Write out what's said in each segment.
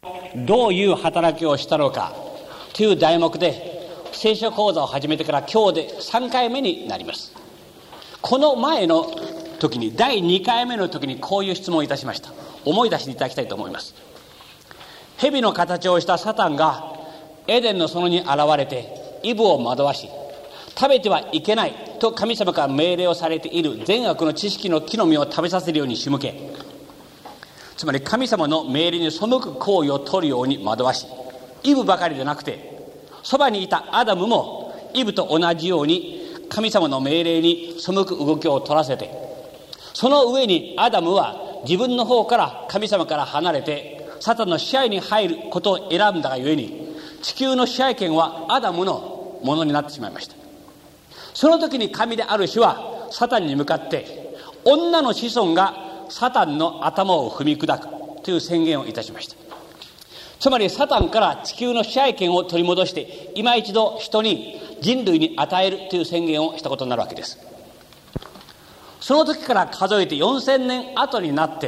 どういう働きをしたのかという題目で聖書講座を始めてから今日で3回目になります。この前の時に第2回目の時にこういう質問をいたしました。思い出していただきたいと思います。蛇の形をしたサタンがエデンの園に現れてイブを惑わし、食べてはいけないと神様から命令をされている善悪の知識の木の実を食べさせるように仕向け、つまり神様の命令に背く行為を取るように惑わし、イブばかりでなくてそばにいたアダムもイブと同じように神様の命令に背く動きを取らせて、その上にアダムは自分の方から神様から離れてサタンの支配に入ることを選んだがゆえに、地球の支配権はアダムのものになってしまいました。その時に神である主はサタンに向かって、女の子孫がサタンの頭を踏み砕くという宣言をいたしました。つまりサタンから地球の支配権を取り戻して今一度人に人類に与えるという宣言をしたことになるわけです。その時から数えて4000年後になって、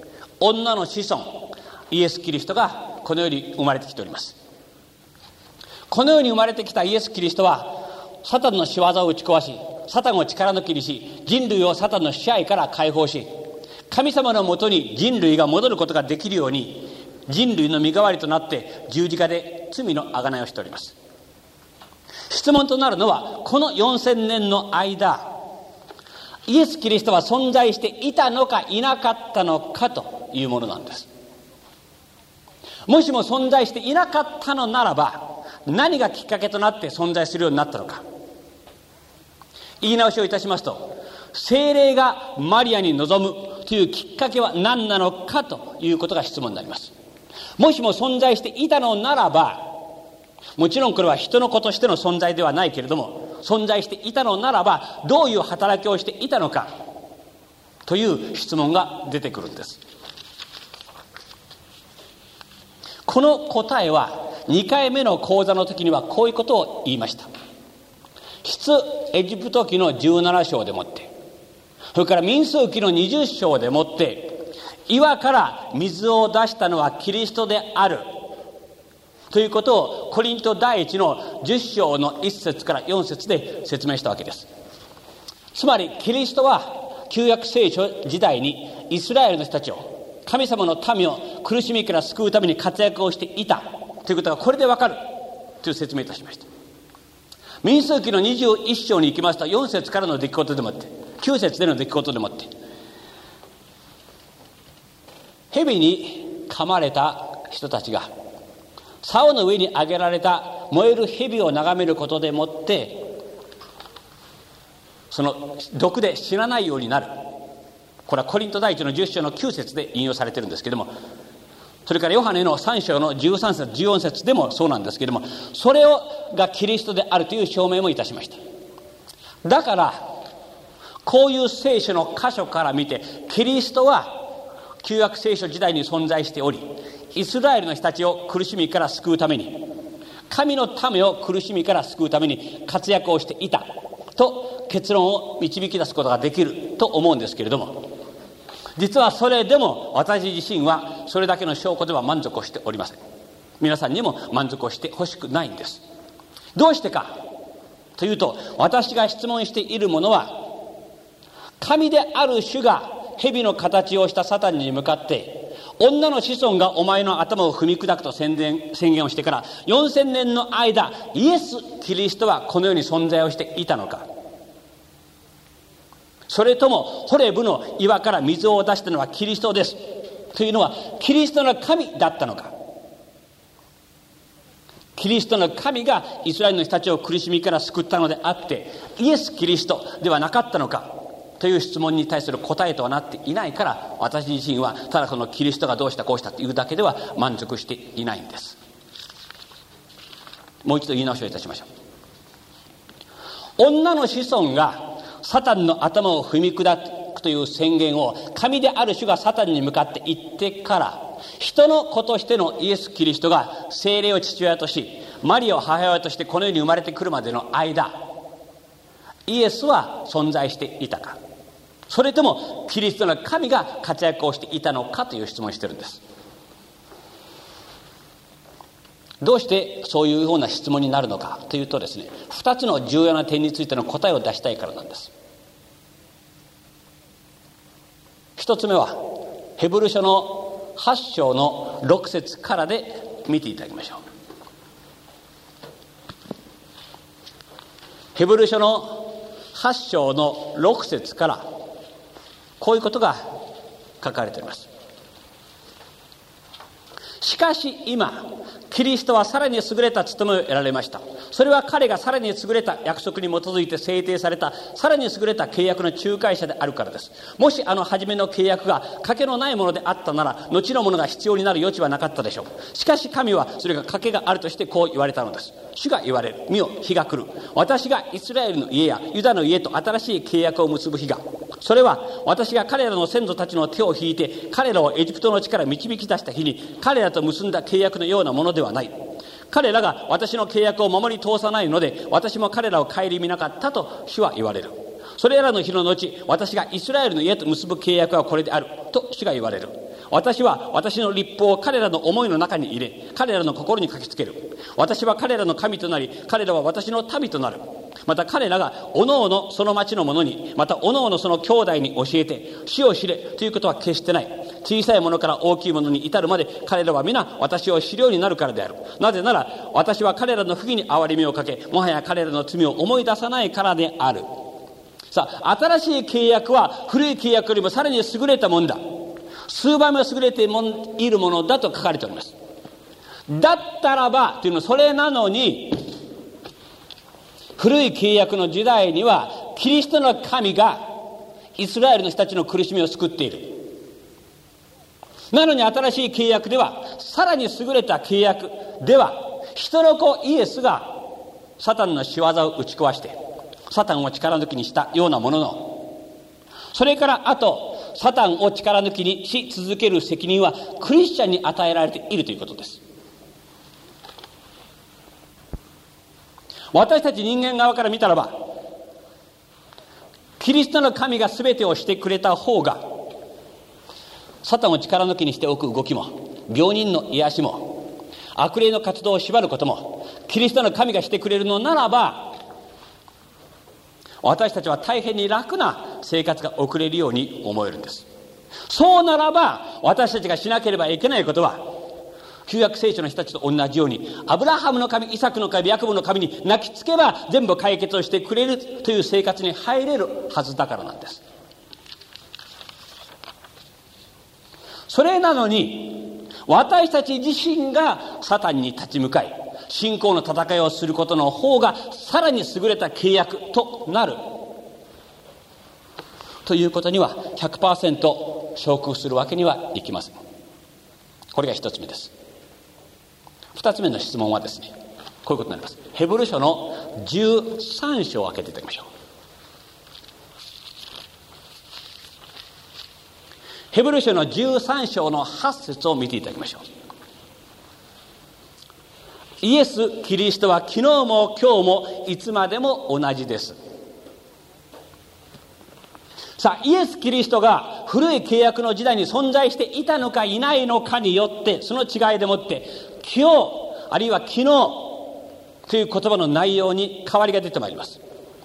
女の子孫イエス・キリストがこの世に生まれてきております。この世に生まれてきたイエス・キリストはサタンの仕業を打ち壊し、サタンを力抜きにし、人類をサタンの支配から解放し、神様のもとに人類が戻ることができるように、人類の身代わりとなって十字架で罪の贖いをしております。質問となるのは、この4000年の間、イエス・キリストは存在していたのかいなかったのかというものなんです。もしも存在していなかったのならば、何がきっかけとなって存在するようになったのか。言い直しをいたしますと、聖霊がマリアに臨むというきっかけは何なのかということが質問になります。もしも存在していたのならば、もちろんこれは人の子としての存在ではないけれども、存在していたのならばどういう働きをしていたのかという質問が出てくるんです。この答えは2回目の講座の時にはこういうことを言いました。出エジプト記の17章でもって、それから民数記の20章でもって、岩から水を出したのはキリストであるということをコリント第一の10章の1節から4節で説明したわけです。つまりキリストは旧約聖書時代にイスラエルの人たちを、神様の民を苦しみから救うために活躍をしていたということがこれでわかるという説明いたしました。民数記の21章に行きますと、4節からの出来事でもって、9節での出来事でもって、蛇に噛まれた人たちが竿の上に上げられた燃える蛇を眺めることでもって、その毒で死なないようになる。これはコリント第一の10章の9節で引用されているんですけれども、それからヨハネの3章の13節14節でもそうなんですけれども、それがキリストであるという証明もいたしました。だからこういう聖書の箇所から見て、キリストは旧約聖書時代に存在しており、イスラエルの人たちを苦しみから救うために、神の民を苦しみから救うために活躍をしていたと結論を導き出すことができると思うんですけれども、実はそれでも私自身はそれだけの証拠では満足をしておりません。皆さんにも満足をしてほしくないんです。どうしてかというと、私が質問しているものは、神である主が蛇の形をしたサタンに向かって、女の子孫がお前の頭を踏み砕くと宣言をしてから4000年の間、イエス・キリストはこの世に存在をしていたのか、それともホレブの岩から水を出したのはキリストですというのはキリストの神だったのか、キリストの神がイスラエルの人たちを苦しみから救ったのであってイエス・キリストではなかったのかという質問に対する答えとはなっていないから、私自身はただそのキリストがどうしたこうしたというだけでは満足していないんです。もう一度言い直しをいたしましょう。女の子孫がサタンの頭を踏み砕くという宣言を神である主がサタンに向かって言ってから、人の子としてのイエス・キリストが聖霊を父親とし、マリアを母親としてこの世に生まれてくるまでの間、イエスは存在していたか、それともキリストの神が活躍をしていたのかという質問をしているんです。 どうしてそういうような質問になるのかというとですね、2つの重要な点についての答えを出したいからなんです。1つ目はヘブル書の8章の6節からで見ていただきましょう。ヘブル書の8章の6節からこういうことが書かれております。しかし今キリストはさらに優れた務めを得られました。それは彼がさらに優れた約束に基づいて制定されたさらに優れた契約の仲介者であるからです。もし初めの契約が賭けのないものであったなら、後のものが必要になる余地はなかったでしょう。しかし神はそれが賭けがあるとしてこう言われたのです。主が言われる。見よ、日が来る。私がイスラエルの家やユダの家と新しい契約を結ぶ日が。それは私が彼らの先祖たちの手を引いて彼らをエジプトの地から導き出した日に彼らと結んだ契約のようなものではない。彼らが私の契約を守り通さないので、私も彼らを顧みなかったと主は言われる。それらの日の後、私がイスラエルの家と結ぶ契約はこれであると主が言われる。私は私の律法を彼らの思いの中に入れ、彼らの心に書きつける。私は彼らの神となり、彼らは私の民となる。また彼らがおのおのその町の者に、またおのおのその兄弟に教えて、主を知れということは決してない。小さいものから大きいものに至るまで彼らは皆私を知るようになるからである。なぜなら私は彼らの不義に憐れみをかけ、もはや彼らの罪を思い出さないからである。さあ、新しい契約は古い契約よりもさらに優れたものだ。数倍も優れているものだと書かれております。だったらばというの、それなのに古い契約の時代にはキリストの神がイスラエルの人たちの苦しみを救っている。なのに新しい契約では、さらに優れた契約では、人の子イエスがサタンの仕業を打ち壊してサタンを力抜きにしたようなものの、それからあとサタンを力抜きにし続ける責任はクリスチャンに与えられているということです。私たち人間側から見たらば、キリストの神が全てをしてくれた方が、サタンを力抜きにしておく動きも、病人の癒しも、悪霊の活動を縛ることもキリストの神がしてくれるのならば、私たちは大変に楽な生活が送れるように思えるんです。そうならば私たちがしなければいけないことは、旧約聖書の人たちと同じようにアブラハムの神、イサクの神、ヤコブの神に泣きつけば全部解決をしてくれるという生活に入れるはずだからなんです。それなのに私たち自身がサタンに立ち向かい信仰の戦いをすることの方がさらに優れた契約となるということには 100% 承服するわけにはいきません。これが一つ目です。二つ目の質問はですね、こういうことになります。ヘブル書の13章を開けていただきましょう。ヘブル書の13章の8節を見ていただきましょう。イエス・キリストは昨日も今日もいつまでも同じです。さあ、イエス・キリストが古い契約の時代に存在していたのかいないのかによって、その違いでもって今日あるいは昨日という言葉の内容に変わりが出てまいります。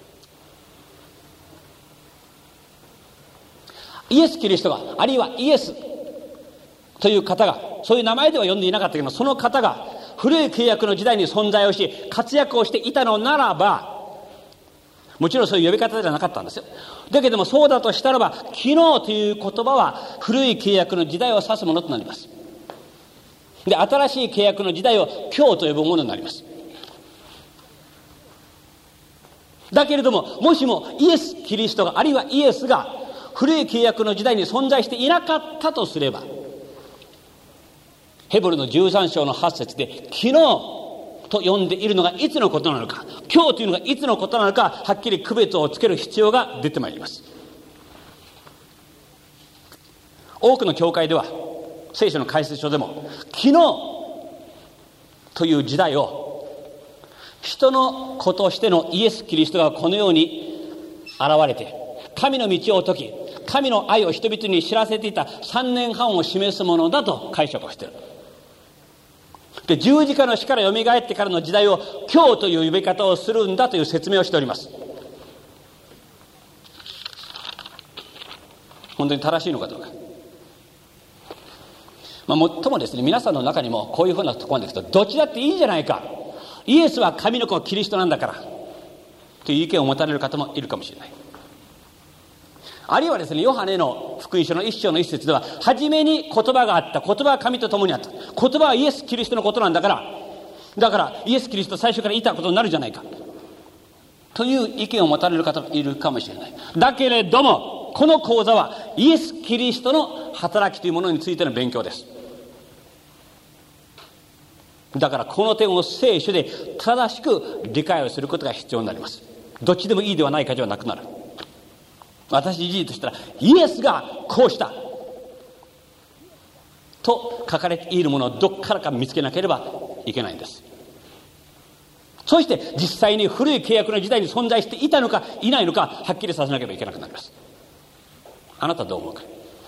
イエス・キリストが、あるいはイエスという方が、そういう名前では呼んでいなかったけども、その方が古い契約の時代に存在をし活躍をしていたのならば、もちろんそういう呼び方ではなかったんですよ。だけどもそうだとしたらば、昨日という言葉は古い契約の時代を指すものとなります。で、新しい契約の時代を今日と呼ぶものになります。だけれども、もしもイエス・キリストが、あるいはイエスが古い契約の時代に存在していなかったとすれば、ヘブルの13章の8節で昨日と呼んでいるのがいつのことなのか、今日というのがいつのことなのか、はっきり区別をつける必要が出てまいります。多くの教会では聖書の解説書でも昨日という時代を人の子としてのイエス・キリストがこのように現れて神の道を説き、神の愛を人々に知らせていた3年半を示すものだと解釈をしている。 で、十字架の死からよみがえってからの時代を今日という呼び方をするんだという説明をしております。本当に正しいのかどうか。もっともですね、皆さんの中にもこういうふうなところまでいくと、どっちだっていいじゃないか、イエスは神の子キリストなんだからという意見を持たれる方もいるかもしれない。あるいはですね、ヨハネの福音書の1章の1節では、初めに言葉があった、言葉は神と共にあった、言葉はイエス・キリストのことなんだから、だからイエス・キリスト最初からいたことになるじゃないかという意見を持たれる方もいるかもしれない。だけれども、この講座はイエス・キリストの働きというものについての勉強です。だからこの点を聖書で正しく理解をすることが必要になります。どっちでもいいではないかではなくなる。私自身としたら、イエスがこうしたと書かれているものをどっからか見つけなければいけないんです。そして実際に古い契約の時代に存在していたのかいないのかはっきりさせなければいけなくなります。あなたはどう思うか。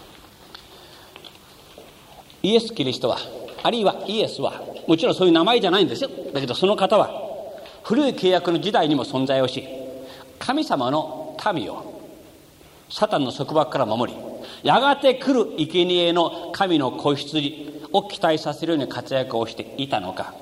イエス・キリストは、あるいはイエスは、もちろんそういう名前じゃないんですよ。だけどその方は古い契約の時代にも存在をし、神様の民をサタンの束縛から守り、やがて来る生贄の神の子羊を期待させるように活躍をしていたのか、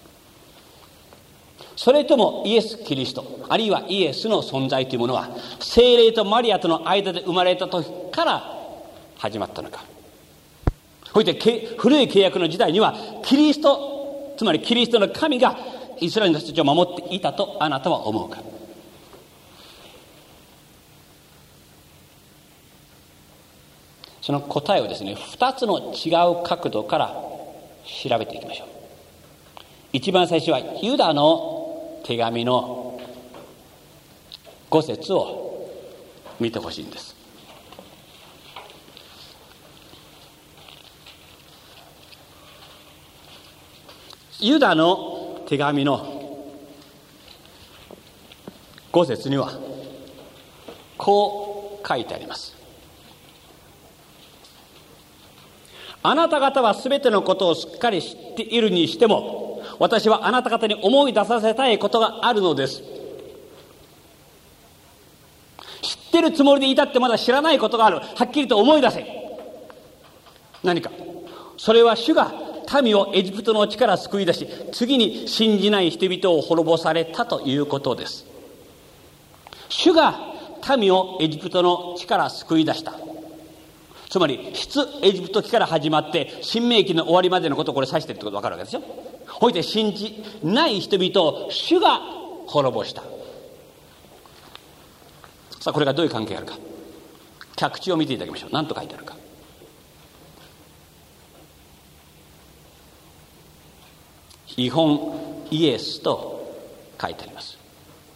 それともイエス・キリスト、あるいはイエスの存在というものは聖霊とマリアとの間で生まれた時から始まったのか。そして古い契約の時代にはキリスト、つまりキリストの神がイスラエルの人たちを守っていたとあなたは思うか。その答えをですね、2つの違う角度から調べていきましょう。一番最初はユダの手紙の5節を見てほしいんです。ユダの手紙の5節にはこう書いてあります。あなた方はすべてのことをしっかり知っているにしても、私はあなた方に思い出させたいことがあるのです。知ってるつもりでいたってまだ知らないことがある。はっきりと思い出せ。何か。それは主が民をエジプトの地から救い出し、次に信じない人々を滅ぼされたということです。主が民をエジプトの地から救い出した。つまり出エジプト記から始まって新明記の終わりまでのことをこれ指しているってことが分かるわけですよ。ほいで信じない人々を主が滅ぼした。さあこれがどういう関係があるか、脚地を見ていただきましょう。何と書いてあるか。基本イエスと書いてあります。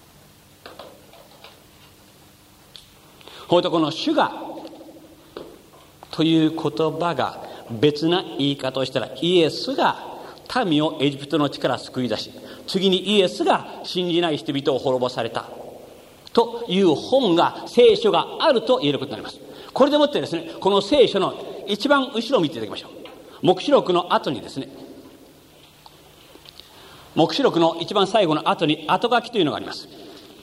ほいでこの主がという言葉が別な言い方をしたら、イエスが民をエジプトの地から救い出し、次にイエスが信じない人々を滅ぼされたという本が、聖書があると言えることになります。これでもってですね、この聖書の一番後ろを見ていただきましょう。黙示録の後にですね、黙示録の一番最後の後に後書きというのがあります。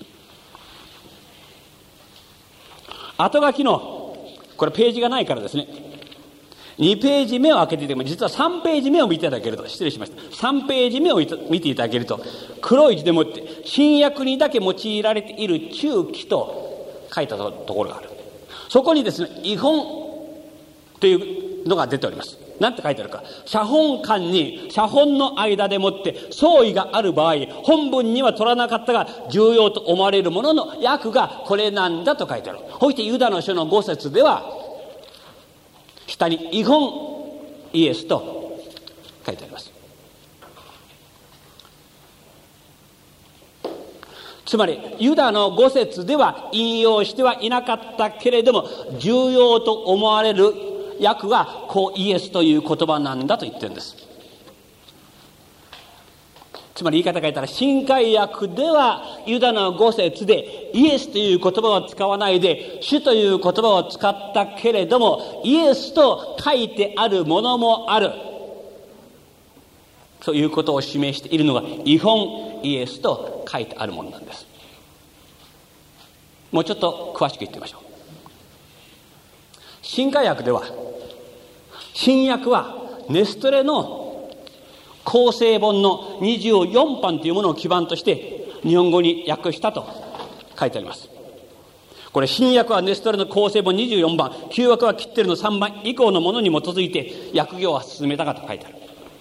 後書きのこれページがないからですね、2ページ目を開けていても、実は3ページ目を見ていただけると、失礼しました。3ページ目を見ていただけると、黒い字でもって新約にだけ用いられている中記と書いたところがある。そこにですね、異本というのが出ております。何て書いてあるか。写本間に写本の間でもって相違がある場合、本文には取らなかったが重要と思われるものの訳がこれなんだと書いてある。そしてユダの書の5節では下に異本イエスと書いてあります。つまりユダの5節では引用してはいなかったけれども、重要と思われる訳がこうイエスという言葉なんだと言ってるんです。つまり言い方変えたら、新海訳ではユダの5節でイエスという言葉を使わないで主という言葉を使ったけれども、イエスと書いてあるものもある。つということを示しているのが異本イエスと書いてあるものなんです。もうちょっと詳しく言ってみましょう。新海訳では、新訳はネストレの構成本の24版というものを基盤として日本語に訳したと書いてあります。これ新訳はネストレの構成本24番、旧訳はキッテルの3番以降のものに基づいて訳業を進めたかと書いてある。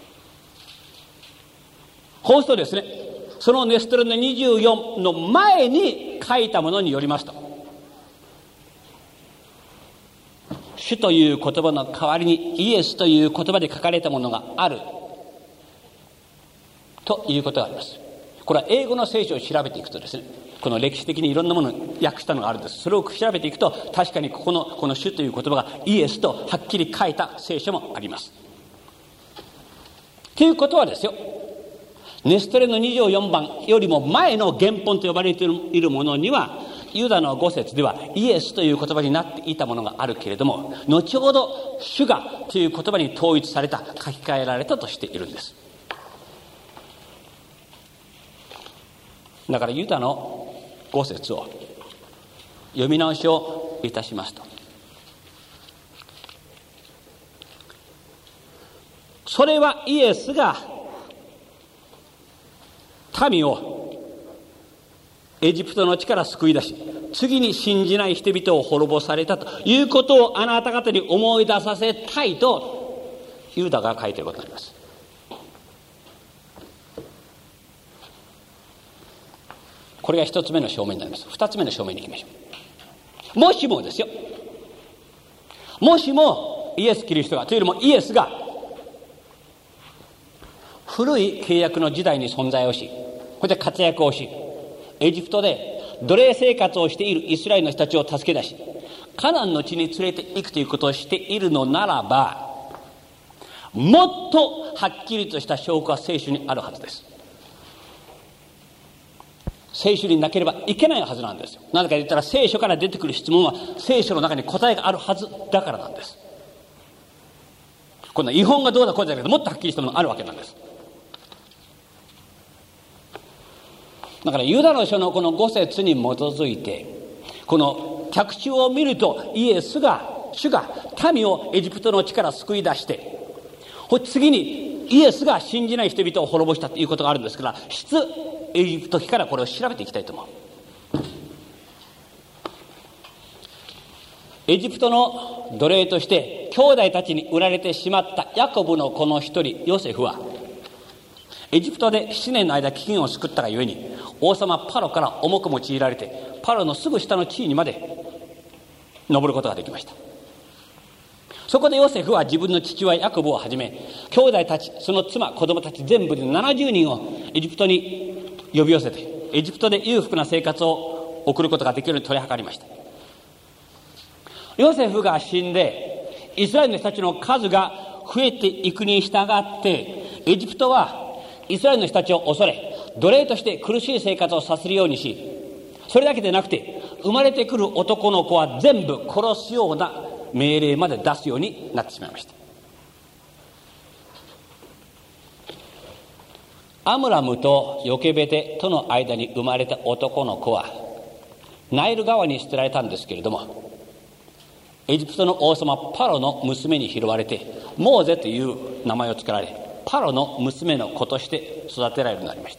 こうするとですね、そのネストレの24の前に書いたものによりますと、主という言葉の代わりにイエスという言葉で書かれたものがあるということがあります。これは英語の聖書を調べていくとですね、この歴史的にいろんなものを訳したのがあるんです。それを調べていくと、確かにこの主という言葉がイエスとはっきり書いた聖書もあります。ということはですよ、ネストレの24番よりも前の原本と呼ばれているものには、ユダの5節ではイエスという言葉になっていたものがあるけれども、後ほど主がという言葉に統一された、書き換えられたとしているんです。だからユダの5節を読み直しをいたしますと、それはイエスが民をエジプトの地から救い出し、次に信じない人々を滅ぼされたということをあなた方に思い出させたいとユダが書いていることになります。これが一つ目の証明になります。二つ目の証明に行きましょう。もしもですよ、もしもイエス・キリストが、というよりもイエスが古い契約の時代に存在をし、そして活躍をし、エジプトで奴隷生活をしているイスラエルの人たちを助け出し、カナンの地に連れて行くということをしているのならば、もっとはっきりとした証拠は聖書にあるはずです。聖書になければいけないはずなんですよ。なぜか言ったら、聖書から出てくる質問は聖書の中に答えがあるはずだからなんです。この違法がどうだこうだけど、もっとはっきりしたものがあるわけなんです。だからユダの書のこの5節に基づいて、この脚注を見ると、主が民をエジプトの地から救い出して、次にイエスが信じない人々を滅ぼしたということがあるんですから、出エジプト記からこれを調べていきたいと思う。エジプトの奴隷として兄弟たちに売られてしまったヤコブの子の一人ヨセフは、エジプトで7年の間飢饉を救ったがゆえに、王様パロから重く用いられて、パロのすぐ下の地位にまで上ることができました。そこでヨセフは自分の父親ヤコブをはじめ、兄弟たち、その妻、子供たち全部で70人をエジプトに呼び寄せて、エジプトで裕福な生活を送ることができるように取り計りました。ヨセフが死んで、イスラエルの人たちの数が増えていくに従って、エジプトはイスラエルの人たちを恐れ、奴隷として苦しい生活をさせるようにし、それだけでなくて、生まれてくる男の子は全部殺すような命令まで出すようになってしまいました。アムラムとヨケベテとの間に生まれた男の子はナイル川に捨てられたんですけれども、エジプトの王様パロの娘に拾われて、モーゼという名前を付けられ、パロの娘の子として育てられるようになりました。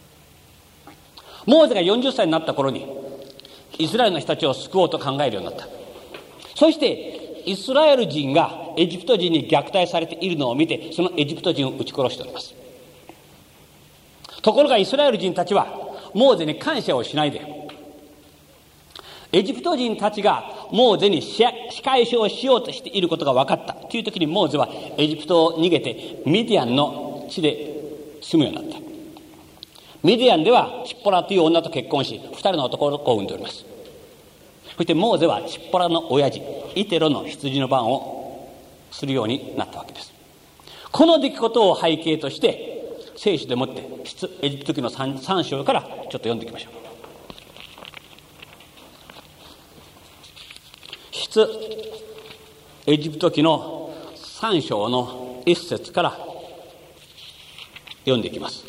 モーゼが40歳になった頃にイスラエルの人たちを救おうと考えるようになった。そしてイスラエル人がエジプト人に虐待されているのを見て、そのエジプト人を撃ち殺しております。ところがイスラエル人たちはモーゼに感謝をしないで、エジプト人たちがモーゼに仕返しをしようとしていることが分かったという時に、モーゼはエジプトを逃げてミディアンの地で住むようになった。ミディアンではチッポラという女と結婚し、2人の男の子を産んでおります。そしてモーゼはチッポラの親父イテロの羊の番をするようになったわけです。この出来事を背景として聖書でもって出エジプト記の 3章からちょっと読んでいきましょう。出エジプト記の3章の1節から読んでいきます。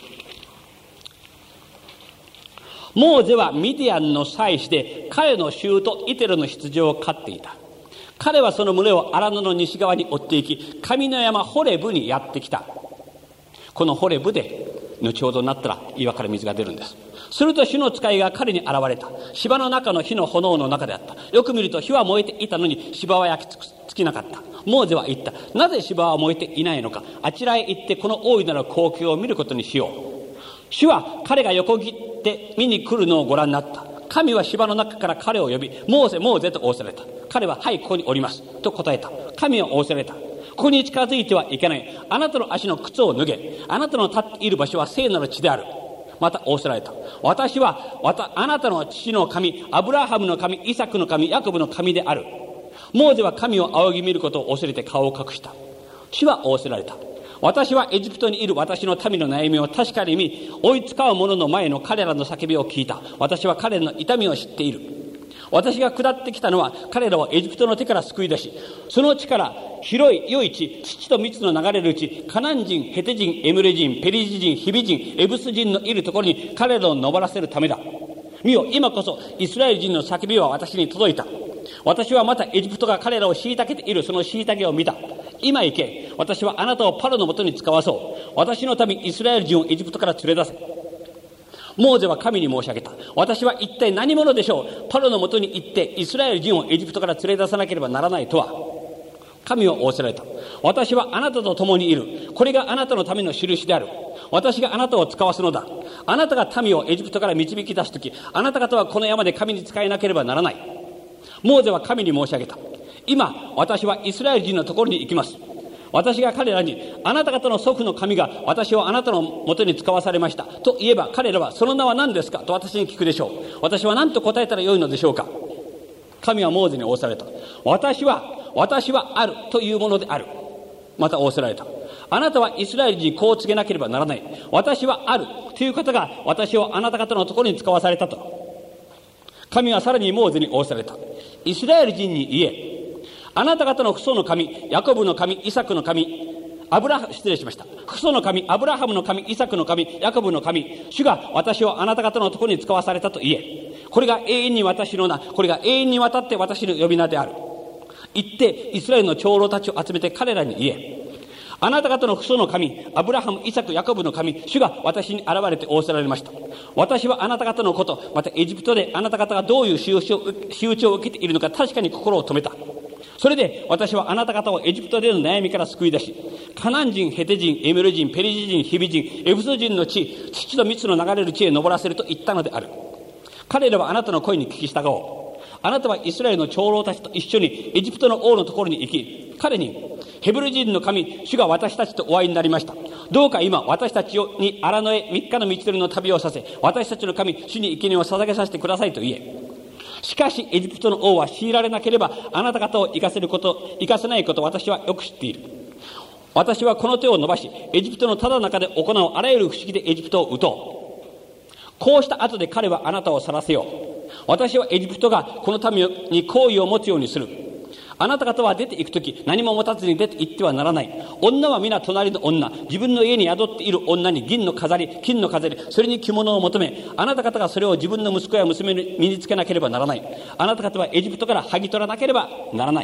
モーゼはミディアンの妻子で、彼の舅イテロの羊を飼っていた。彼はその群れを荒野の西側に追っていき、神の山ホレブにやってきた。このホレブで後ほどになったら岩から水が出るんです。すると主の使いが彼に現れた。芝の中の火の炎の中であった。よく見ると火は燃えていたのに芝は焼き尽きなかった。モーゼは言った。なぜ芝は燃えていないのか。あちらへ行ってこの大いなる光景を見ることにしよう。主は彼が横切って見に来るのをご覧になった。神は芝の中から彼を呼び、モーゼ、モーゼと仰せられた。彼は、はい、ここにおります。と答えた。神は仰せられた。ここに近づいてはいけない。あなたの足の靴を脱げ。あなたの立っている場所は聖なる地である。また仰せられた。私はあなたの父の神、アブラハムの神、イサクの神、ヤコブの神である。モーゼは神を仰ぎ見ることを恐れて顔を隠した。主は仰せられた。私はエジプトにいる私の民の悩みを確かに見、追いつかう者の前の彼らの叫びを聞いた。私は彼らの痛みを知っている。私が下ってきたのは彼らをエジプトの手から救い出し、その地から広い良い地、土と蜜の流れる地、カナン人、ヘテ人、エムレ人、ペリジ人、ヒビ人、エブス人のいるところに彼らを登らせるためだ。見よ、今こそイスラエル人の叫びは私に届いた。私はまたエジプトが彼らを虐げているその虐げを見た。今行け。私はあなたをパロのもとに使わそう。私の民イスラエル人をエジプトから連れ出せ。モーゼは神に申し上げた。私は一体何者でしょう。パロのもとに行ってイスラエル人をエジプトから連れ出さなければならないとは。神を仰せられた。私はあなたと共にいる。これがあなたのための印である。私があなたを使わすのだ。あなたが民をエジプトから導き出すとき、あなた方はこの山で神に仕えなければならない。モーゼは神に申し上げた。今、私はイスラエル人のところに行きます。私が彼らに、あなた方の祖父の神が私をあなたのもとに使わされました。と言えば彼らは、その名は何ですかと私に聞くでしょう。私は何と答えたらよいのでしょうか。神はモーゼに仰せられた。私はあるというものである。また仰せられた。あなたはイスラエル人にこう告げなければならない。私はあるという方が私をあなた方のところに使わされたと。神はさらにモーゼに仰せられた。イスラエル人に言え。あなた方の父祖の神、ヤコブの神、イサクの神、失礼しました。父祖の神、アブラハムの神、イサクの神、ヤコブの神、主が私をあなた方のところに使わされたと言え。これが永遠に私の名、これが永遠にわたって私の呼び名である。言ってイスラエルの長老たちを集めて彼らに言え。あなた方の父祖の神、アブラハム、イサク、ヤコブの神、主が私に現れて仰せられました。私はあなた方のこと、またエジプトであなた方がどういう仕打ちを受けているのか確かに心を止めた。それで私はあなた方をエジプトでの悩みから救い出し、カナン人、ヘテ人、エメル人、ペリジ人、ヒビ人、エブス人の地、土と蜜の流れる地へ登らせると言ったのである。彼らはあなたの声に聞き従おう。あなたはイスラエルの長老たちと一緒にエジプトの王のところに行き、彼に、ヘブル人の神、主が私たちとお会いになりました。どうか今、私たちに荒野へ3日の道のりの旅をさせ、私たちの神、主に生贄を捧げさせてくださいと言え。しかし、エジプトの王は強いられなければ、あなた方を生かせないことを私はよく知っている。私はこの手を伸ばし、エジプトのただ中で行うあらゆる不思議でエジプトを撃とう。こうした後で彼はあなたを晒せよう。私はエジプトがこの民に好意を持つようにする。あなた方は出て行くとき、何も持たずに出て行ってはならない。女は皆隣の女、自分の家に宿っている女に銀の飾り、金の飾り、それに着物を求め、あなた方がそれを自分の息子や娘に身につけなければならない。あなた方はエジプトから剥ぎ取らなければならない。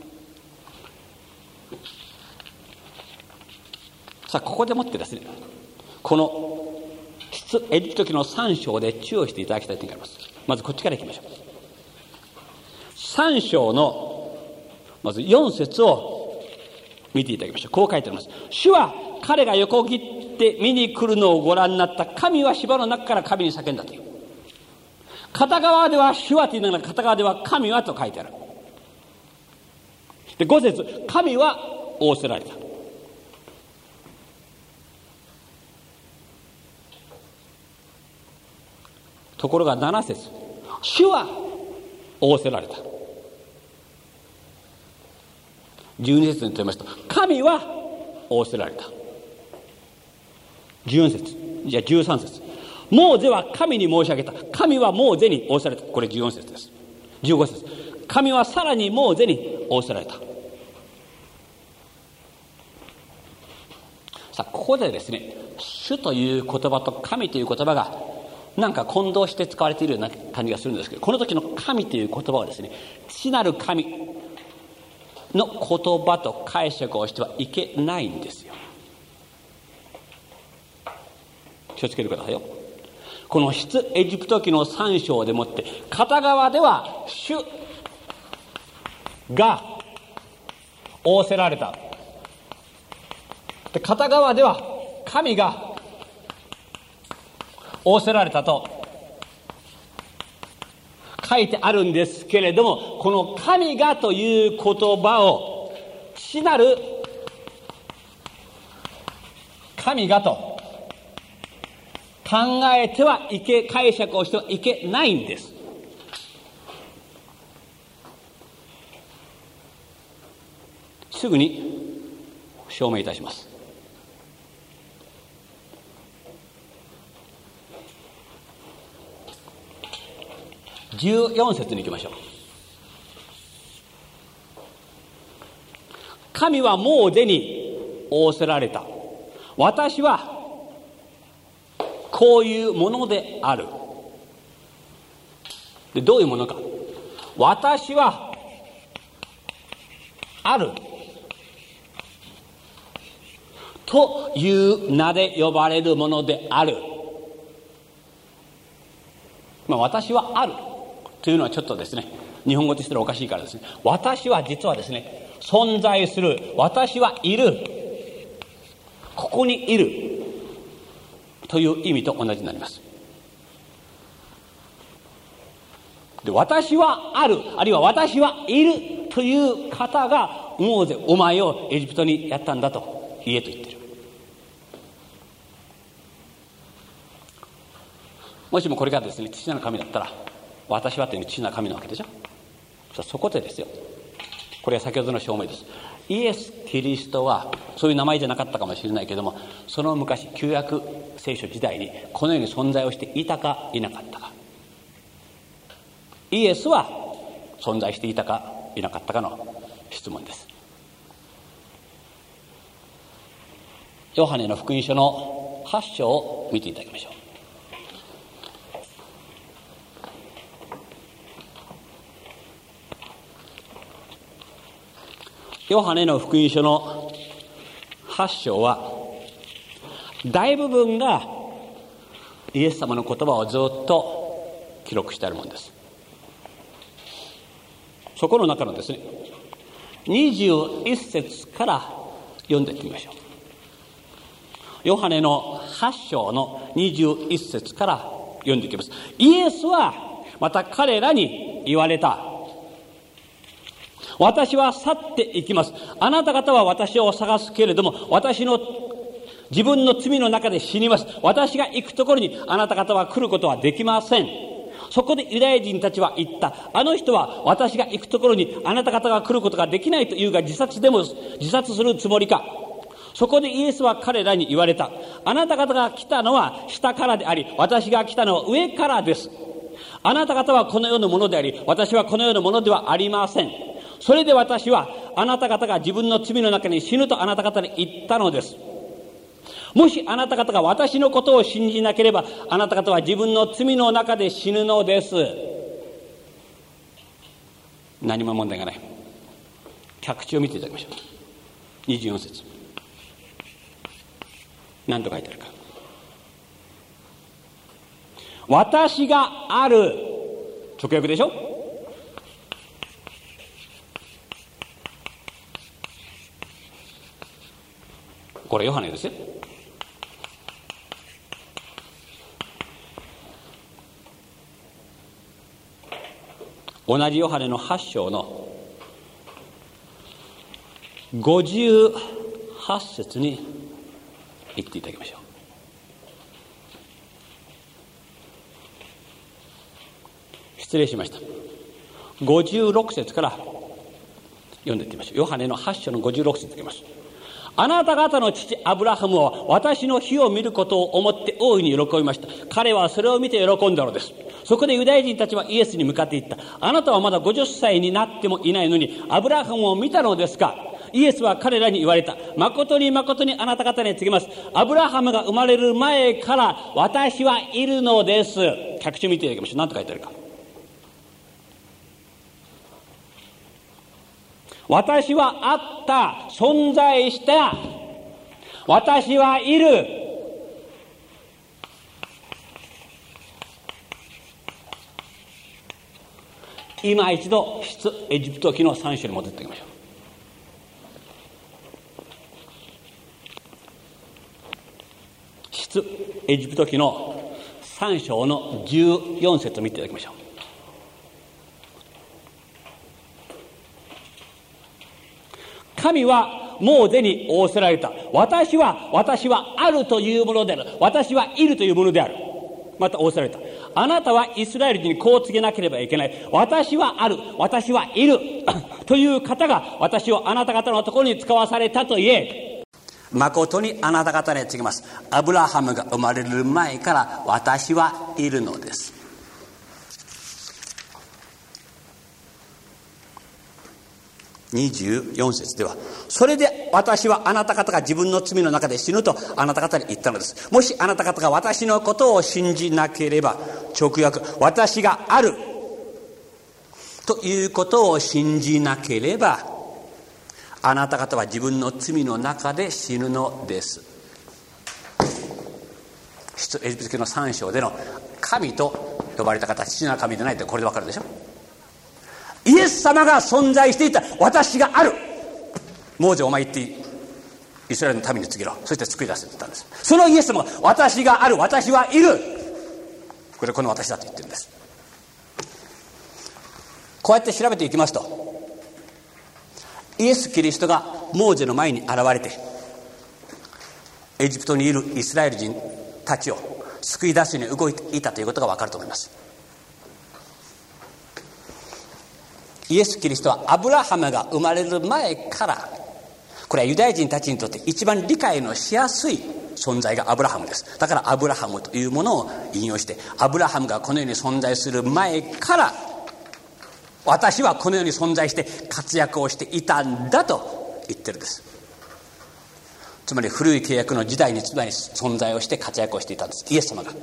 さあ、ここでもってですね、このエジプト記の3章で注意をしていただきたいと思います。まずこっちからいきましょう。3章のまず4節を見ていただきましょう。こう書いてあります。主は彼が横切って見に来るのをご覧になった神は芝の中から神に叫んだという。片側では主はと言いながら片側では神はと書いてある。で5節神は仰せられた。ところが7節主は仰せられた。12節に問いますと神は仰せられた。14節じゃあ13節モーゼは神に申し上げた。神はモーゼに仰せられた。これ14節です。15節神はさらにモーゼに仰せられた。さあここでですね主という言葉と神という言葉がなんか混同して使われているような感じがするんですけど、この時の神という言葉はですね、父なる神の言葉と解釈をしてはいけないんですよ。気をつけてくださいよ。この出エジプト記の3章でもって、片側では主が仰せられた、で片側では神が仰せられたと書いてあるんですけれども、この神がという言葉を父なる神がと考えてはいけ、解釈をしてはいけないんです。すぐに証明いたします。14節に行きましょう。神はモーゼに仰せられた。私はこういうものである。で、どういうものか。私はあるという名で呼ばれるものである。私はあるというのはちょっとですね、日本語としてはおかしいからですね、私は実はですね、存在する、私はいる、ここにいるという意味と同じになります。で、私はある、あるいは私はいるという方がモーゼ、お前をエジプトにやったんだと言えと言ってる。もしもこれがですね、父なる神だったら、私はという父なる神なわけでしょ。そこでですよ、これは先ほどの証明です。イエス・キリストはそういう名前じゃなかったかもしれないけども、その昔旧約聖書時代にこのように存在をしていたかいなかったか。イエスは存在していたかいなかったかの質問です。ヨハネの福音書の8章を見ていただきましょう。ヨハネの福音書の8章は大部分がイエス様の言葉をずっと記録してあるものです。そこの中のですね、21節から読んでいってみましょう。ヨハネの8章の21節から読んでいきます。イエスはまた彼らに言われた。私は去っていきます。あなた方は私を探すけれども、自分の罪の中で死にます。私が行くところにあなた方は来ることはできません。そこでユダヤ人たちは言った。あの人は私が行くところにあなた方が来ることができないというが、自殺するつもりか。そこでイエスは彼らに言われた。あなた方が来たのは下からであり、私が来たのは上からです。あなた方はこの世のものであり、私はこの世のものではありません。それで私はあなた方が自分の罪の中に死ぬとあなた方に言ったのです。もしあなた方が私のことを信じなければ、あなた方は自分の罪の中で死ぬのです。何も問題がない。脚注を見ていただきましょう。24節。何と書いてあるか。私がある。直訳でしょ。これヨハネですよ。同じヨハネの8章の58節に言っていただきましょう。失礼しました。56節から読んでいってみましょう。ヨハネの8章の56節いきます。あなた方の父アブラハムは私の日を見ることを思って大いに喜びました。彼はそれを見て喜んだのです。そこでユダヤ人たちはイエスに向かって言った。あなたはまだ50歳になってもいないのにアブラハムを見たのですか。 イエスは彼らに言われた。誠に誠にあなた方に告げます。アブラハムが生まれる前から私はいるのです。脚注見ていただきましょう。何と書いてあるか。私はあった、存在した、私はいる。今一度出エジプト記の3章に戻っていきましょう。出エジプト記の3章の14節を見ていただきましょう。神はモーゼに仰せられた。私はあるというものである。私はいるというものである。また仰せられた。あなたはイスラエル人にこう告げなければいけない。私はある。私はいる。という方が私をあなた方のところに使わされたと言え。誠にあなた方に告げます。アブラハムが生まれる前から私はいるのです。24節では、それで私はあなた方が自分の罪の中で死ぬとあなた方に言ったのです。もしあなた方が私のことを信じなければ、直訳、私があるということを信じなければ、あなた方は自分の罪の中で死ぬのです。出エジプト記の3章での神と呼ばれた方、父なる神でないってこれでわかるでしょ。イエス様が存在していた。私がある。モーゼお前言っていい。イスラエルの民に告げろ。そして救い出せと言ったんです。そのイエス様が私がある。私はいる。この私だと言ってるんです。こうやって調べていきますと、イエス・キリストがモーゼの前に現れて、エジプトにいるイスラエル人たちを救い出すように動いていたということが分かると思います。イエス・キリストはアブラハムが生まれる前から、これはユダヤ人たちにとって一番理解のしやすい存在がアブラハムです。だからアブラハムというものを引用して、アブラハムがこの世に存在する前から私はこの世に存在して活躍をしていたんだと言ってるんです。つまり古い契約の時代に存在をして活躍をしていたんです、イエス様が。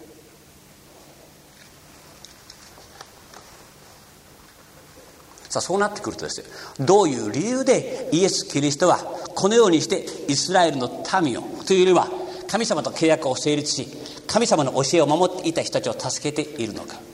さあ、そうなってくるとですよ、どういう理由でイエス・キリストはこのようにしてイスラエルの民をというよりは神様と契約を成立し、神様の教えを守っていた人たちを助けているのか。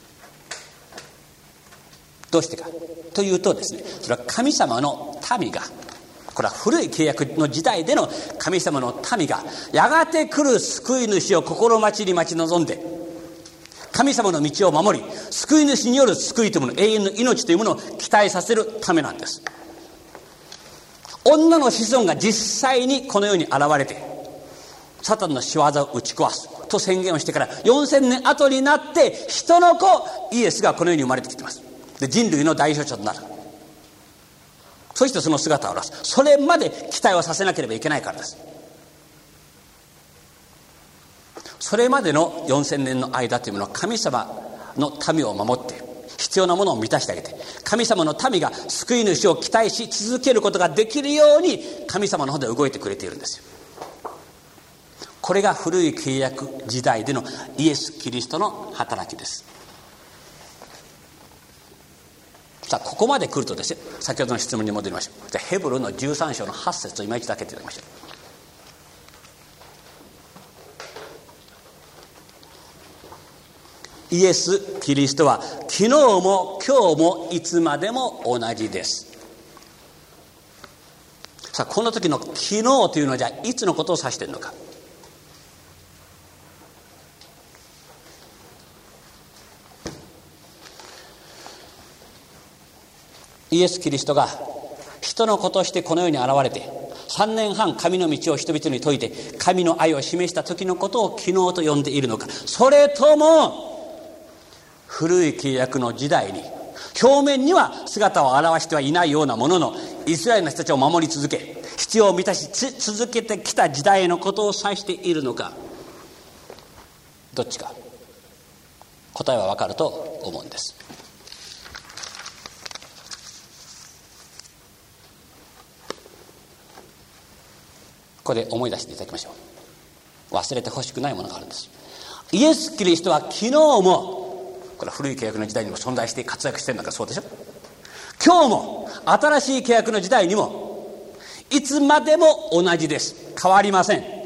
どうしてかというとですね、それは神様の民が、これは古い契約の時代での神様の民がやがて来る救い主を心待ちに待ち望んで、神様の道を守り、救い主による救いというもの、永遠の命というものを期待させるためなんです。女の子孫が実際にこの世に現れてサタンの仕業を打ち壊すと宣言をしてから4000年後になって、人の子イエスがこの世に生まれてきています。で、人類の代表者となる。そしてその姿を現す。それまで期待をさせなければいけないからです。それまでの4000年の間というものは、神様の民を守って必要なものを満たしてあげて、神様の民が救い主を期待し続けることができるように神様の方で動いてくれているんですよ。これが古い契約時代でのイエス・キリストの働きです。さあ、ここまで来るとですね、先ほどの質問に戻りましょう。じゃあヘブルの13章の8節を今一度だけいただきましょう。イエス・キリストは昨日も今日もいつまでも同じです。さあ、この時の昨日というのはじゃあいつのことを指しているのか。イエス・キリストが人の子としてこの世に現れて3年半神の道を人々に説いて神の愛を示した時のことを昨日と呼んでいるのか、それとも古い契約の時代に表面には姿を現してはいないようなものの、イスラエルの人たちを守り続け必要を満たし続けてきた時代のことを指しているのか、どっちか答えは分かると思うんです。 ここで思い出していただきましょう。忘れてほしくないものがあるんです。イエス・キリストは昨日も、これは古い契約の時代にも存在して活躍してるんだからそうでしょ。今日も新しい契約の時代にもいつまでも同じです。変わりません。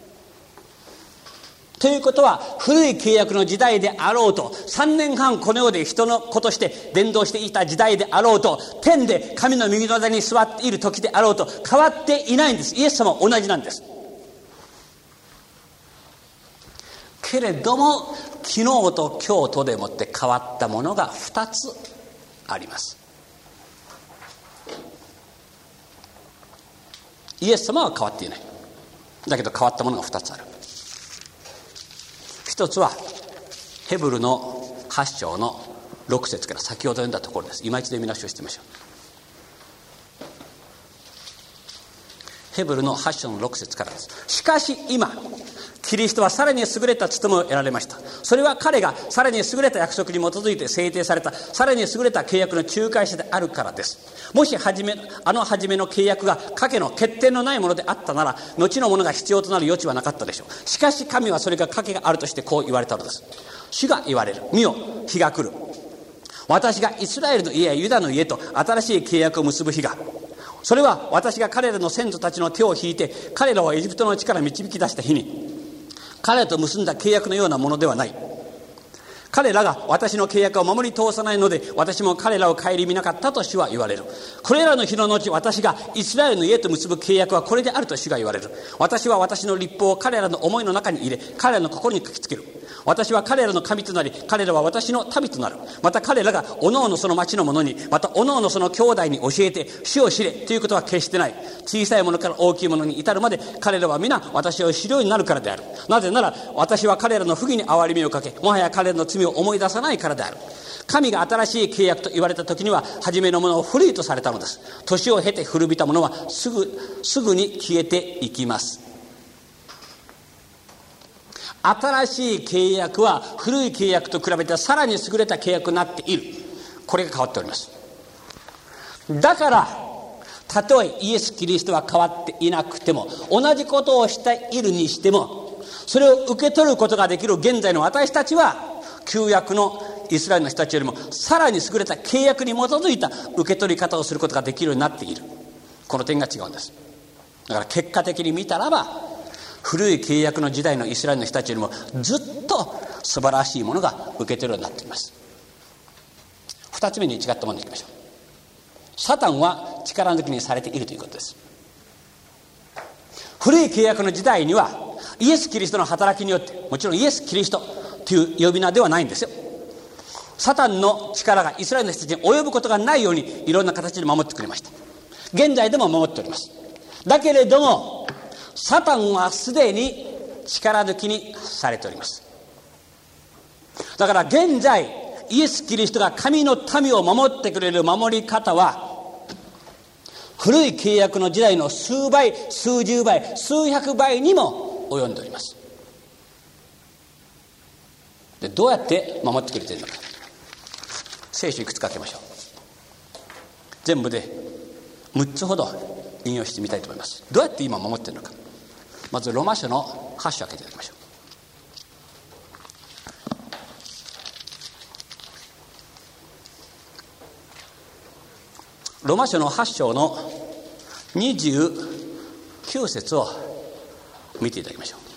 ということは、古い契約の時代であろうと、3年半この世で人の子として伝道していた時代であろうと、天で神の右の座に座っている時であろうと変わっていないんです。イエス様は同じなんです。けれども昨日と今日とでもって変わったものが2つあります。イエス様は変わっていない。だけど変わったものが2つある。一つはヘブルの8章の6節から先ほど読んだところです。今一度見直しをしてみましょう。ヘブルの8章の6節からです。しかし今キリストはさらに優れた務めを得られました。それは彼がさらに優れた約束に基づいて制定されたさらに優れた契約の仲介者であるからです。もし初めの契約が賭けの欠点のないものであったなら、後のものが必要となる余地はなかったでしょう。しかし神はそれが賭けがあるとしてこう言われたのです。主が言われる。見よ、日が来る。私がイスラエルの家やユダの家と新しい契約を結ぶ日が。それは私が彼らの先祖たちの手を引いて彼らをエジプトの地から導き出した日に、彼らと結んだ契約のようなものではない。彼らが私の契約を守り通さないので、私も彼らを顧みなかったと主は言われる。これらの日の後、私がイスラエルの家と結ぶ契約はこれであると主が言われる。私は私の律法を彼らの思いの中に入れ、彼らの心に書きつける。私は彼らの神となり、彼らは私の民となる。また彼らがおのおのその町の者に、またおのおのその兄弟に教えて、主を知れということは決してない。小さいものから大きいものに至るまで、彼らは皆私を知るようになるからである。なぜなら私は彼らの不義に憐れみをかけ、もはや彼らの罪を思い出さないからである。神が新しい契約と言われた時には、初めのものを古いとされたのです。年を経て古びたものはすぐに消えていきます。新しい契約は古い契約と比べてさらに優れた契約になっている。これが変わっております。だからたとえイエス・キリストは変わっていなくても、同じことをしているにしても、それを受け取ることができる現在の私たちは、旧約のイスラエルの人たちよりもさらに優れた契約に基づいた受け取り方をすることができるようになっている。この点が違うんです。だから結果的に見たらば、古い契約の時代のイスラエルの人たちよりもずっと素晴らしいものが受け取るようになっています。二つ目に違ったものにいきましょう。サタンは力抜きにされているということです。古い契約の時代にはイエス・キリストの働きによって、もちろんイエス・キリストという呼び名ではないんですよ。サタンの力がイスラエルの人たちに及ぶことがないようにいろんな形で守ってくれました。現在でも守っております。だけれどもサタンはすでに力抜きにされております。だから現在イエス・キリストが神の民を守ってくれる守り方は、古い契約の時代の数倍、数十倍、数百倍にも及んでおります。で、どうやって守ってくれているのか、聖書いくつか開けましょう。全部で6つほど引用してみたいと思います。どうやって今守っているのか。まずローマ書の8章開けていただきましょう。ローマ書の8章の29節を見ていただきましょう。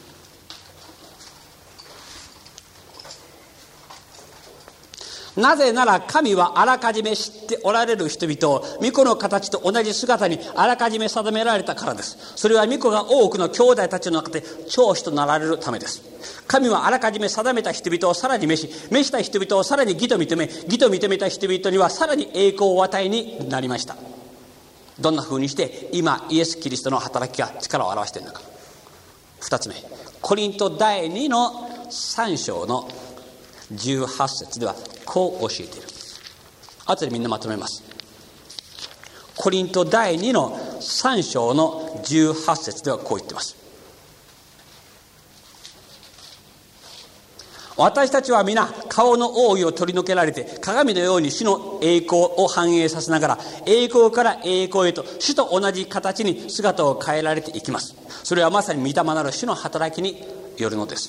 なぜなら神はあらかじめ知っておられる人々を御子の形と同じ姿にあらかじめ定められたからです。それは御子が多くの兄弟たちの中で長子となられるためです。神はあらかじめ定めた人々をさらに召した人々をさらに義と認め、義と認めた人々にはさらに栄光をお与えになりました。どんな風にして今イエス・キリストの働きが力を表しているのか。2つ目、コリント第2の3章の18節ではこう教えている。後でみんなまとめます。コリント第2の3章の18節ではこう言っています。私たちは皆顔の覆いを取り除けられて、鏡のように主の栄光を反映させながら、栄光から栄光へと主と同じ形に姿を変えられていきます。それはまさに御霊なる主の働きによるのです。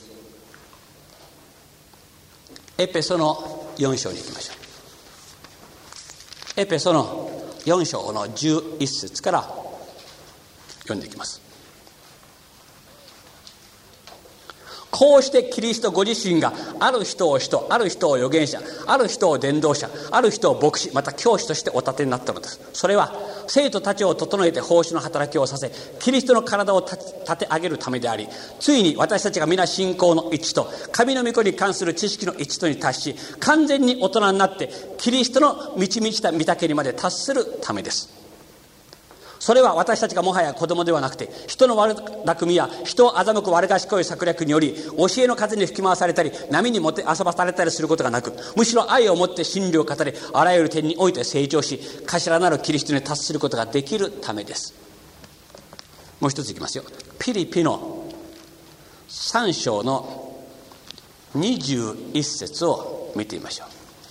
エペソの4章に行きましょう。エペソの4章の11節から読んでいきます。こうしてキリストご自身がある人を使徒、ある人を預言者、ある人を伝道者、ある人を牧師、また教師としてお立てになったのです。それは生徒たちを整えて奉仕の働きをさせ、キリストの体を立て上げるためであり、ついに私たちが皆信仰の一致と神の御子に関する知識の一致とに達し、完全に大人になってキリストの満ち満ちた御丈にまで達するためです。それは私たちがもはや子供ではなくて、人の悪巧みや人を欺く悪賢い策略により教えの風に吹き回されたり、波にもてあそばされたりすることがなく、むしろ愛をもって真理を語り、あらゆる点において成長し、頭なるキリストに達することができるためです。もう一ついきますよ。ピリピの3章の21節を見てみましょう。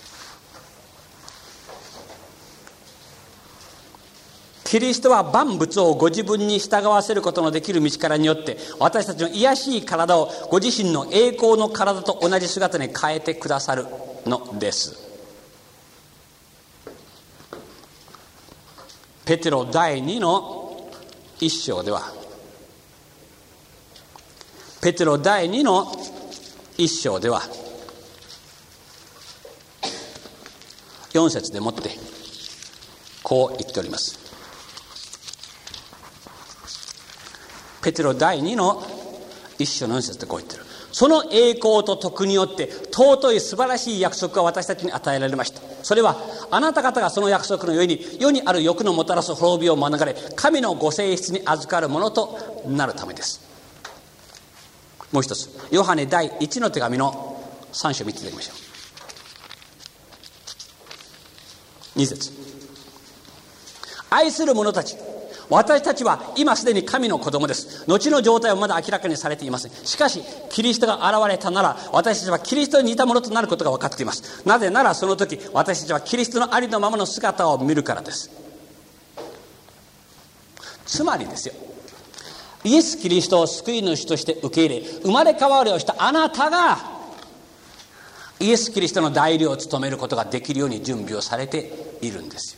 キリストは万物をご自分に従わせることのできる道からによって、私たちの卑しい体をご自身の栄光の体と同じ姿に変えてくださるのです。ペテロ第2の1章では、ペテロ第2の1章では4節でもってこう言っております。ペテロ第2の1章の4節でこう言ってる。その栄光と徳によって尊い素晴らしい約束が私たちに与えられました。それはあなた方がその約束の上に世にある欲のもたらす滅びを免れ、神のご性質に預かるものとなるためです。もう一つ、ヨハネ第1の手紙の3章見ていただきましょう。2節。愛する者たち、私たちは今すでに神の子供です。後の状態はまだ明らかにされていません。しかしキリストが現れたなら、私たちはキリストに似たものとなることが分かっています。なぜならその時、私たちはキリストのありのままの姿を見るからです。つまりですよ、イエス・キリストを救い主として受け入れ、生まれ変わりをしたあなたがイエス・キリストの代理を務めることができるように準備をされているんですよ。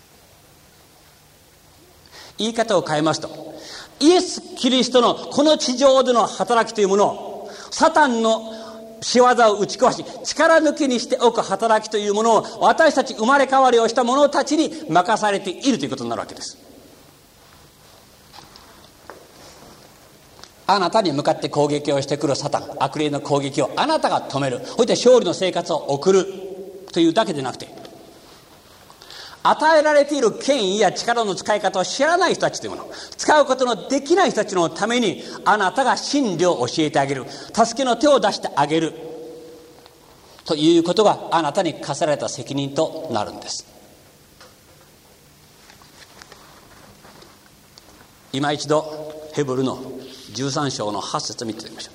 言い方を変えますと、イエス・キリストのこの地上での働きというものを、サタンの仕業を打ち壊し力抜きにしておく働きというものを、私たち生まれ変わりをした者たちに任されているということになるわけです。あなたに向かって攻撃をしてくるサタン、悪霊の攻撃をあなたが止める、そして勝利の生活を送るというだけでなくて、与えられている権威や力の使い方を知らない人たちというもの、使うことのできない人たちのためにあなたが真理を教えてあげる、助けの手を出してあげるということがあなたに課せられた責任となるんです。今一度ヘブルの13章の8節を見てみましょ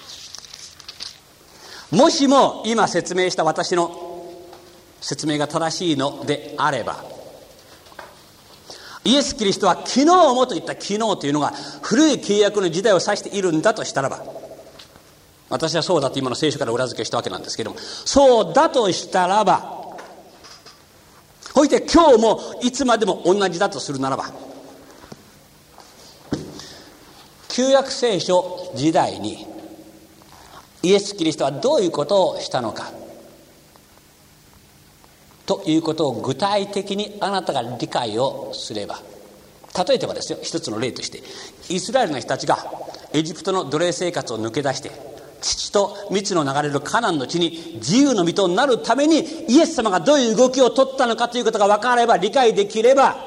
う。もしも今説明した私の説明が正しいのであれば、イエス・キリストは昨日もといった昨日というのが古い契約の時代を指しているんだとしたらば、私はそうだと今の聖書から裏付けしたわけなんですけれども、そうだとしたらば、そして今日もいつまでも同じだとするならば、旧約聖書時代にイエス・キリストはどういうことをしたのかということを具体的にあなたが理解をすれば、例えばですよ、一つの例としてイスラエルの人たちがエジプトの奴隷生活を抜け出して乳と蜜の流れるカナンの地に自由の身となるためにイエス様がどういう動きを取ったのかということが分かれば、理解できれば、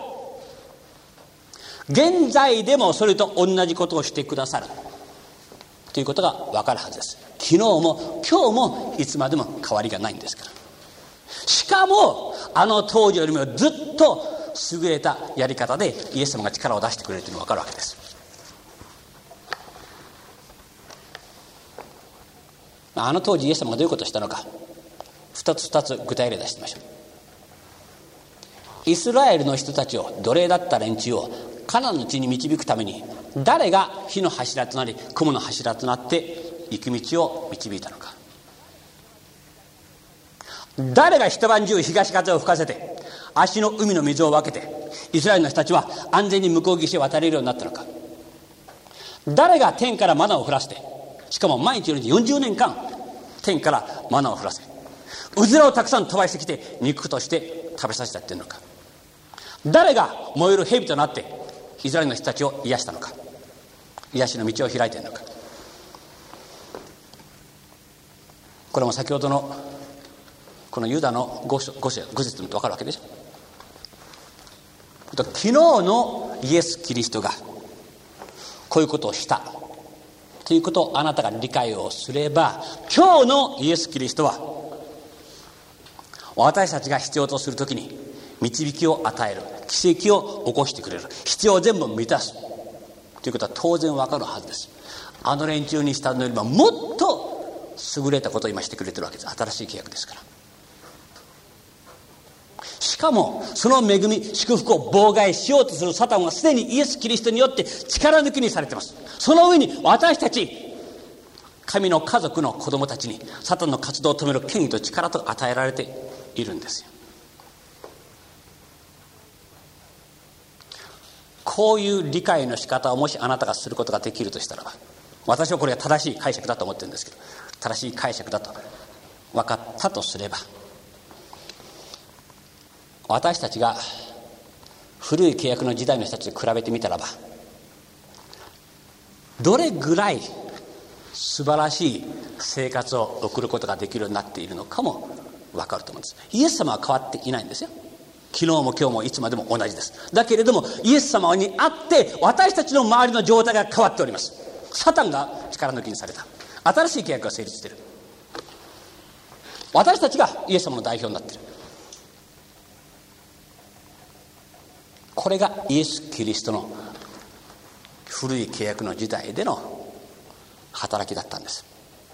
現在でもそれと同じことをしてくださるということが分かるはずです。昨日も今日もいつまでも変わりがないんですから。しかもあの当時よりもずっと優れたやり方でイエス様が力を出してくれるというのが分かるわけです。あの当時イエス様がどういうことをしたのか、 2つ具体例出してみましょう。イスラエルの人たちを、奴隷だった連中をカナンの地に導くために、誰が火の柱となり雲の柱となって行く道を導いたのか。誰が一晩中東風を吹かせて足の海の水を分けてイスラエルの人たちは安全に向こう岸へ渡れるようになったのか。誰が天からマナを降らせて、しかも毎日のように40年間天からマナを降らせ、うずらをたくさん飛ばしてきて肉として食べさせたっていうのか。誰が燃える蛇となってイスラエルの人たちを癒したのか。癒しの道を開いているのか。これも先ほどのこのユダの5節でも分かるわけでしょ。昨日のイエス・キリストがこういうことをしたということをあなたが理解をすれば、今日のイエス・キリストは私たちが必要とするときに導きを与える、奇跡を起こしてくれる、必要を全部満たすということは当然分かるはずです。あの連中にしたのよりももっと優れたことを今してくれてるわけです。新しい契約ですから。しかもその恵み祝福を妨害しようとするサタンはすでにイエス・キリストによって力抜きにされています。その上に私たち神の家族の子供たちにサタンの活動を止める権威と力と与えられているんですよ。こういう理解の仕方をもしあなたがすることができるとしたらば、私はこれが正しい解釈だと思ってるんですけど、正しい解釈だと分かったとすれば、私たちが古い契約の時代の人たちと比べてみたらば、どれぐらい素晴らしい生活を送ることができるようになっているのかも分かると思うんです。イエス様は変わっていないんですよ。昨日も今日もいつまでも同じです。だけれどもイエス様にあって私たちの周りの状態が変わっております。サタンが力抜きにされた。新しい契約が成立している。私たちがイエス様の代表になっている。これがイエス・キリストの古い契約の時代での働きだったんです。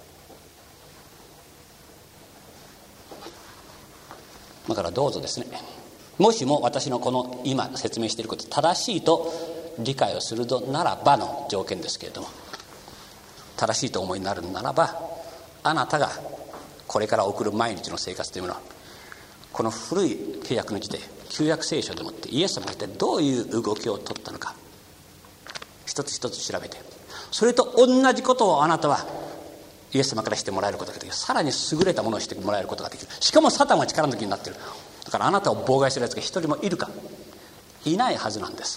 だからどうぞですね、もしも私のこの今説明していること正しいと理解をするならばの条件ですけれども、正しいと思いになるならば、あなたがこれから送る毎日の生活というものはこの古い契約の時代、旧約聖書でもってイエス様が一体どういう動きを取ったのか一つ一つ調べて、それと同じことをあなたはイエス様からしてもらえることができる。さらに優れたものをしてもらえることができる。しかもサタンは力抜きになっている。だからあなたを妨害するやつが一人もいるか、いないはずなんです。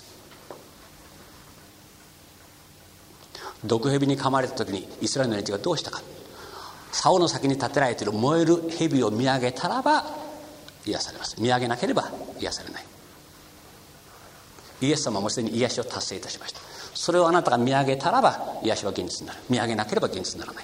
毒蛇に噛まれた時にイスラエルの連中がどうしたか。竿の先に立てられている燃える蛇を見上げたらば癒されます。見上げなければ癒されない。イエス様もすでに癒しを達成いたしました。それをあなたが見上げたらば癒しは現実になる。見上げなければ現実にならない。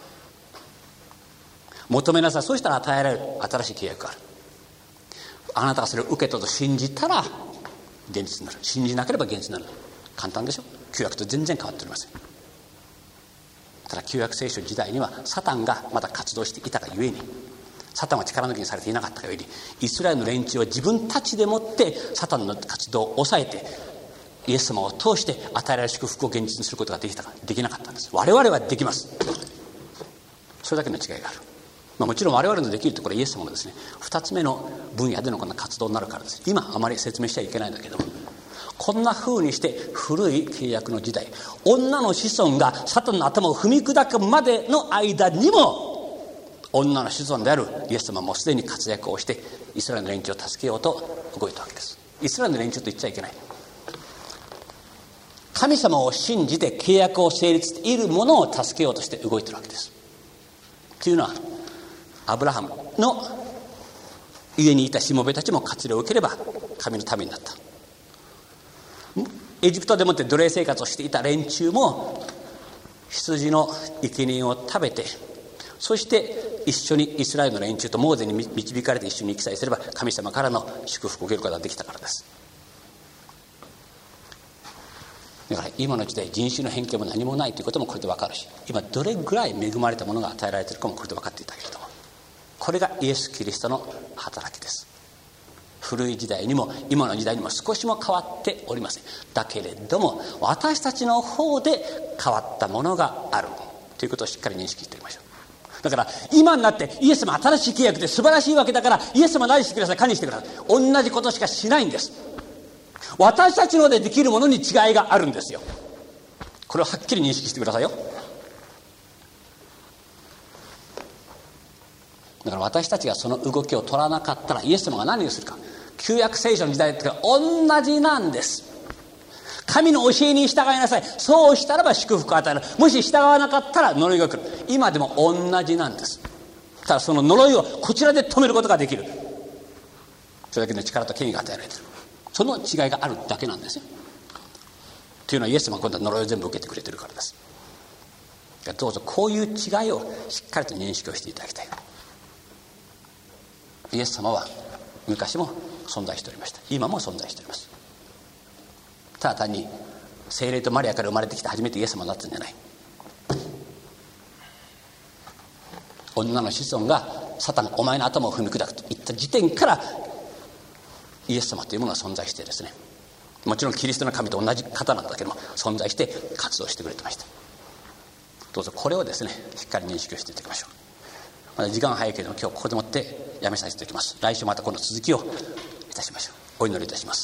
求めなさい。そうしたら与えられる新しい契約がある。あなたがそれを受け取ると信じたら現実になる。信じなければ現実になる。簡単でしょ。旧約と全然変わっておりません。ただ旧約聖書時代にはサタンがまだ活動していたがゆえに、サタンは力抜きにされていなかったがゆえに、イスラエルの連中は自分たちでもってサタンの活動を抑えてイエス様を通して与えられる祝福を現実にすることができたか、できなかったんです。我々はできます。それだけの違いがある。もちろん我々のできるところはイエス様のですね、2つ目の分野でのこんな活動になるからです。今あまり説明しちゃいけないんだけども、こんな風にして古い契約の時代、女の子孫がサタンの頭を踏み砕くまでの間にも女の子孫であるイエス様もすでに活躍をしてイスラエルの連中を助けようと動いたわけです。イスラエルの連中と言っちゃいけない。神様を信じて契約を成立しているものを助けようとして動いているわけです。というのはアブラハムの家にいたしもべたちも割礼を受ければ神の民になった。エジプトでもって奴隷生活をしていた連中も羊の生贄を食べて、そして一緒にイスラエルの連中とモーゼに導かれて一緒に生きさえすれば神様からの祝福を受けることができたからです。だから今の時代人種の偏見も何もないということもこれで分かるし、今どれぐらい恵まれたものが与えられているかもこれで分かっていたけれども、 これがイエス・キリストの働きです。古い時代にも今の時代にも少しも変わっておりません。だけれども私たちの方で変わったものがあるということをしっかり認識しておきましょう。だから今になってイエス様新しい契約で素晴らしいわけだからイエス様何してください、何してください、同じことしかしないんです。私たちのでできるものに違いがあるんですよ。これをはっきり認識してくださいよ。だから私たちがその動きを取らなかったらイエス様が何をするか、旧約聖書の時代って同じなんです。神の教えに従いなさい、そうしたらば祝福を与える、もし従わなかったら呪いが来る。今でも同じなんです。ただその呪いをこちらで止めることができる、それだけの力と権威が与えられている、その違いがあるだけなんですよ。というのはイエス様が今度は呪いを全部受けてくれているからです。どうぞこういう違いをしっかりと認識をしていただきたい。イエス様は昔も存在しておりました。今も存在しております。ただ単に聖霊とマリアから生まれてきて初めてイエス様になったんじゃない。女の子孫がサタンお前の頭を踏み砕くと言った時点からイエス様というものが存在してですね、もちろんキリストの神と同じ方なんだけども存在して活動してくれてました。どうぞこれをですねしっかり認識をしていただきましょう。まだ時間早いけれども今日ここでもってやめさせていただきます。来週またこの続きをいたしましょう。お祈りいたします。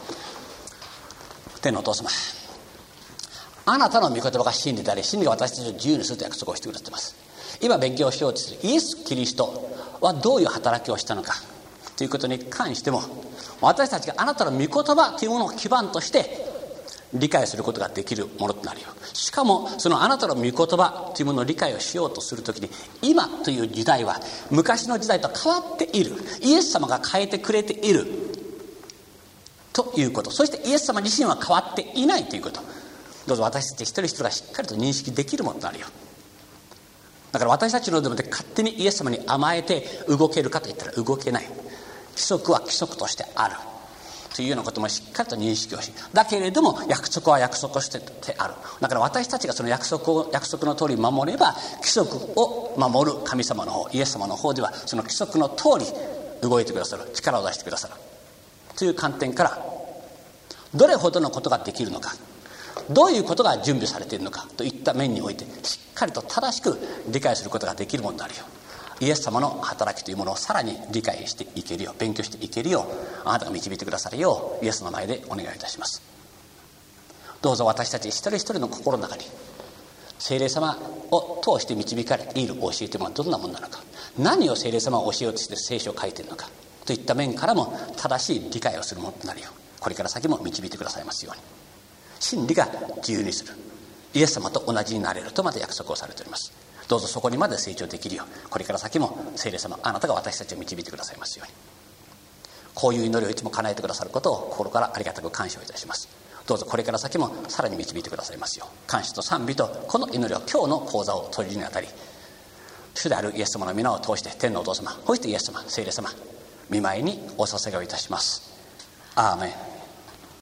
天のお父様、あなたの御言葉が真理であり真理が私たちを自由にすると約束をしてくださっています。今勉強しようとするイエス・キリストはどういう働きをしたのかということに関しても私たちがあなたの御言葉というものを基盤として理解することができるものとなるよ。しかもそのあなたの御言葉というものを理解をしようとするときに今という時代は昔の時代と変わっている、イエス様が変えてくれているということ、そしてイエス様自身は変わっていないということ、どうぞ私たち一人一人がしっかりと認識できるものとなるよ。だから私たちのでも勝手にイエス様に甘えて動けるかといったら動けない。規則は規則としてあるというようなこともしっかりと認識をし、だけれども約束は約束としてある。だから私たちがその約束の通り守れば規則を守る神様の方、イエス様の方ではその規則の通り動いてくださる、力を出してくださるという観点からどれほどのことができるのか、どういうことが準備されているのかといった面においてしっかりと正しく理解することができるものになるよ。イエス様の働きというものをさらに理解していけるよう、勉強していけるようあなたが導いてくださるようイエスの前でお願いいたします。どうぞ私たち一人一人の心の中に聖霊様を通して導かれている教えというものはどんなものなのか、何を聖霊様を教えようとして聖書を書いているのかといった面からも正しい理解をするものとなるようこれから先も導いてくださいますように。真理が自由にする、イエス様と同じになれるとまで約束をされております。どうぞそこにまで成長できるようこれから先も聖霊様あなたが私たちを導いてくださいますように。こういう祈りをいつも叶えてくださることを心からありがたく感謝をいたします。どうぞこれから先もさらに導いてくださいますよう感謝と賛美とこの祈りを今日の講座を閉じるにあたり主であるイエス様の皆を通して天のお父様そしてイエス様聖霊様御前にお捧げをいたします。アーメン。